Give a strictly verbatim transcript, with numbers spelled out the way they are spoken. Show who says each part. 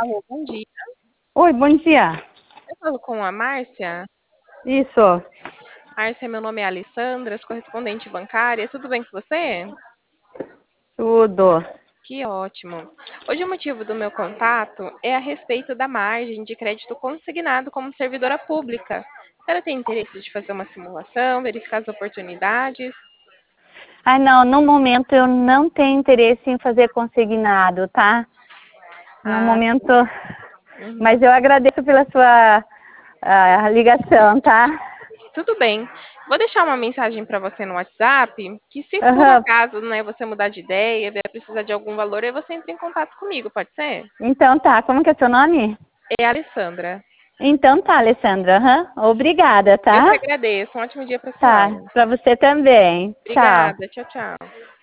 Speaker 1: Alô, bom dia.
Speaker 2: Oi, bom dia.
Speaker 1: Eu falo com a Márcia.
Speaker 2: Isso,
Speaker 1: Márcia, meu nome é Alessandra, sou correspondente bancária. Tudo bem com você?
Speaker 2: tudo.
Speaker 1: Que ótimo. Hoje o motivo do meu contato é a respeito da margem de crédito consignado como servidora pública. A senhora tem interesse de fazer uma simulação, verificar as oportunidades?
Speaker 2: Ai, não, no momento eu não tenho interesse em fazer consignado, tá? No
Speaker 1: Ah,
Speaker 2: momento,
Speaker 1: uhum.
Speaker 2: mas eu agradeço pela sua ah, ligação, tá?
Speaker 1: Tudo bem. Vou deixar uma mensagem para você no WhatsApp, que se por
Speaker 2: Aham.
Speaker 1: acaso, né, você mudar de ideia, vier precisar de algum valor, aí você entra em contato comigo, pode ser?
Speaker 2: Então tá, como que é seu nome?
Speaker 1: É a Alessandra.
Speaker 2: Então tá, Alessandra. Aham. Obrigada,
Speaker 1: Eu que
Speaker 2: tá?
Speaker 1: agradeço. Um ótimo dia para a
Speaker 2: Tá,
Speaker 1: senhora.
Speaker 2: pra você também. Tchau.
Speaker 1: Obrigada. Tchau, tchau.